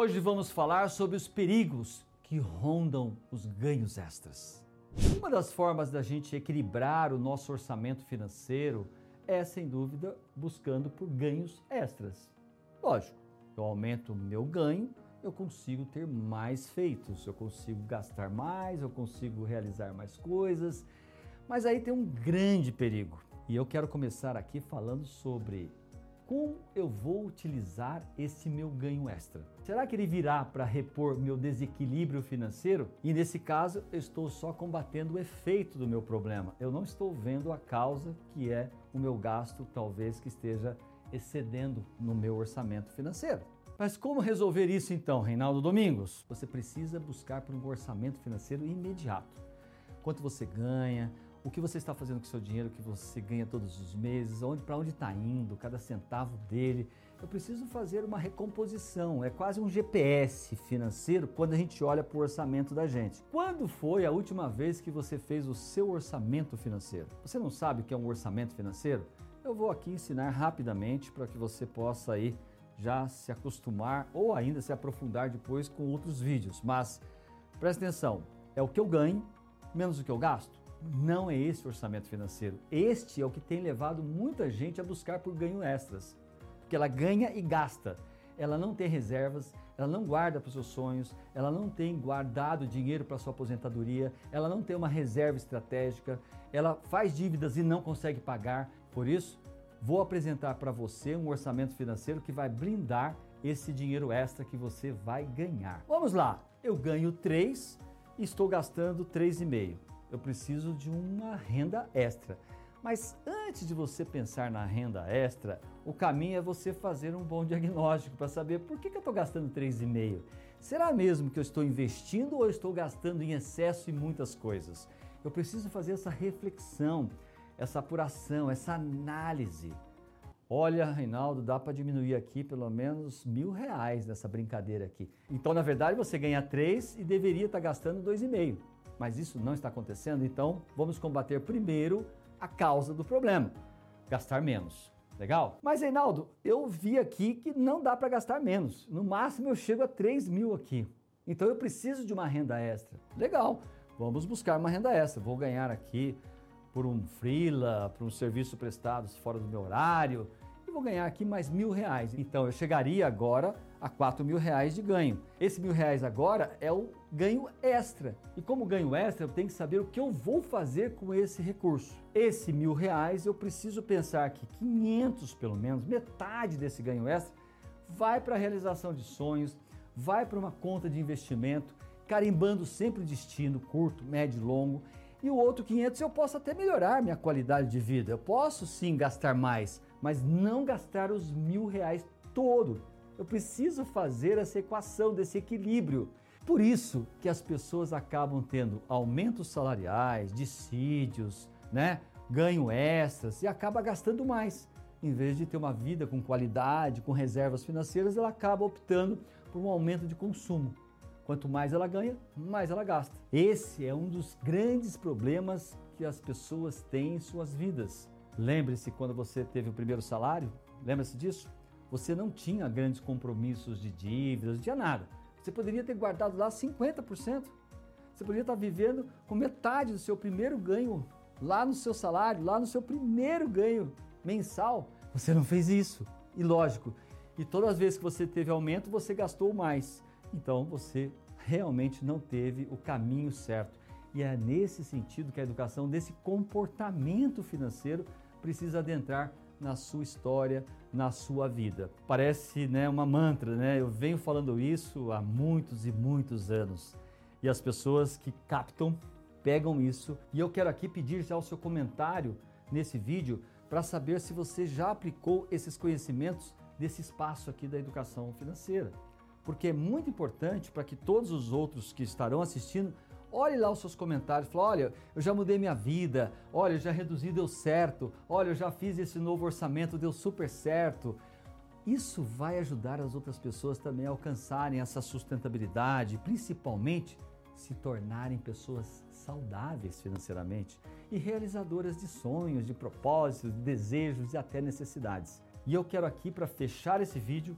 Hoje vamos falar sobre os perigos que rondam os ganhos extras. Uma das formas da gente equilibrar o nosso orçamento financeiro é, sem dúvida, buscando por ganhos extras. Lógico, eu aumento o meu ganho, eu consigo ter mais feitos, eu consigo gastar mais, eu consigo realizar mais coisas, mas aí tem um grande perigo. E eu quero começar aqui falando sobre como eu vou utilizar esse meu ganho extra. Será que ele virá para repor meu desequilíbrio financeiro? E nesse caso, eu estou só combatendo o efeito do meu problema. Eu não estou vendo a causa, que é o meu gasto, talvez que esteja excedendo no meu orçamento financeiro. Mas como resolver isso então, Reinaldo Domingos? Você precisa buscar por um orçamento financeiro imediato. Quanto você ganha, o que você está fazendo com o seu dinheiro, o que você ganha todos os meses, para onde está indo, cada centavo dele. Eu preciso fazer uma recomposição, é quase um GPS financeiro quando a gente olha para o orçamento da gente. Quando foi a última vez que você fez o seu orçamento financeiro? Você não sabe o que é um orçamento financeiro? Eu vou aqui ensinar rapidamente para que você possa aí já se acostumar ou ainda se aprofundar depois com outros vídeos. Mas presta atenção, é o que eu ganho menos o que eu gasto? Não é esse o orçamento financeiro. Este é o que tem levado muita gente a buscar por ganho extras. Porque ela ganha e gasta. Ela não tem reservas, ela não guarda para os seus sonhos, ela não tem guardado dinheiro para a sua aposentadoria, ela não tem uma reserva estratégica, ela faz dívidas e não consegue pagar. Por isso, vou apresentar para você um orçamento financeiro que vai blindar esse dinheiro extra que você vai ganhar. Vamos lá, eu ganho 3 e estou gastando 3,5. Eu preciso de uma renda extra. Mas antes de você pensar na renda extra, o caminho é você fazer um bom diagnóstico para saber por que eu estou gastando 3,5. Será mesmo que eu estou investindo ou eu estou gastando em excesso em muitas coisas? Eu preciso fazer essa reflexão, essa apuração, essa análise. Olha, Reinaldo, dá para diminuir aqui pelo menos R$1.000 nessa brincadeira aqui. Então, na verdade, você ganha 3 e deveria estar gastando 2,5. Mas isso não está acontecendo, então vamos combater primeiro a causa do problema, gastar menos. Legal? Mas, Reinaldo, eu vi aqui que não dá para gastar menos. No máximo eu chego a 3.000 aqui. Então eu preciso de uma renda extra. Legal, vamos buscar uma renda extra. Vou ganhar aqui por um freela, por um serviço prestado fora do meu horário, e vou ganhar aqui mais R$1.000. Então eu chegaria agora a R$4.000 de ganho. Esse R$1.000 agora é o ganho extra. E como ganho extra, eu tenho que saber o que eu vou fazer com esse recurso. Esse R$1.000 eu preciso pensar que 500 pelo menos, metade desse ganho extra, vai para a realização de sonhos, vai para uma conta de investimento, carimbando sempre o destino curto, médio e longo. E o outro 500 eu posso até melhorar minha qualidade de vida. Eu posso sim gastar mais, mas não gastar os R$1.000 todo. Eu preciso fazer essa equação desse equilíbrio. Por isso que as pessoas acabam tendo aumentos salariais, dissídios, ganho extras e acaba gastando mais. Em vez de ter uma vida com qualidade, com reservas financeiras, ela acaba optando por um aumento de consumo. Quanto mais ela ganha, mais ela gasta. Esse é um dos grandes problemas que as pessoas têm em suas vidas. Lembre-se quando você teve o primeiro salário, lembra-se disso? Você não tinha grandes compromissos de dívidas, não tinha nada. Você poderia ter guardado lá 50%. Você poderia estar vivendo com metade do seu primeiro ganho lá no seu salário, lá no seu primeiro ganho mensal. Você não fez isso. E lógico, e todas as vezes que você teve aumento, você gastou mais. Então você realmente não teve o caminho certo. E é nesse sentido que a educação desse comportamento financeiro precisa adentrar na sua história, na sua vida. Parece uma mantra, Eu venho falando isso há muitos e muitos anos. E as pessoas que captam, pegam isso. E eu quero aqui pedir já o seu comentário nesse vídeo para saber se você já aplicou esses conhecimentos desse espaço aqui da educação financeira. Porque é muito importante para que todos os outros que estarão assistindo olhe lá os seus comentários, fala, olha, eu já mudei minha vida, olha, eu já reduzi, deu certo, olha, eu já fiz esse novo orçamento, deu super certo. Isso vai ajudar as outras pessoas também a alcançarem essa sustentabilidade, principalmente se tornarem pessoas saudáveis financeiramente e realizadoras de sonhos, de propósitos, de desejos e até necessidades. E eu quero aqui, para fechar esse vídeo,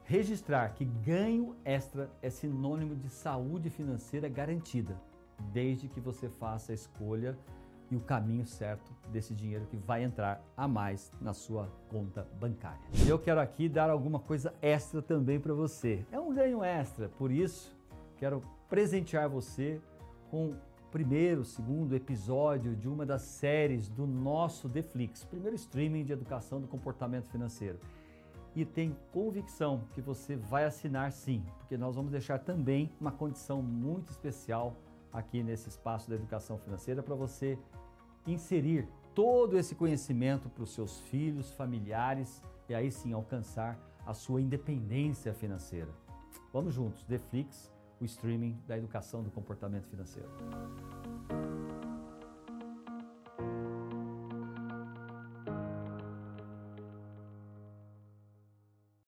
registrar que ganho extra é sinônimo de saúde financeira garantida, desde que você faça a escolha e o caminho certo desse dinheiro que vai entrar a mais na sua conta bancária. Eu quero aqui dar alguma coisa extra também para você. É um ganho extra, por isso quero presentear você com o primeiro, segundo episódio de uma das séries do nosso Deflix, primeiro streaming de educação do comportamento financeiro. E tenho convicção que você vai assinar sim, porque nós vamos deixar também uma condição muito especial aqui nesse espaço da educação financeira para você inserir todo esse conhecimento para os seus filhos, familiares e aí sim alcançar a sua independência financeira. Vamos juntos, Deflix, o streaming da educação do comportamento financeiro.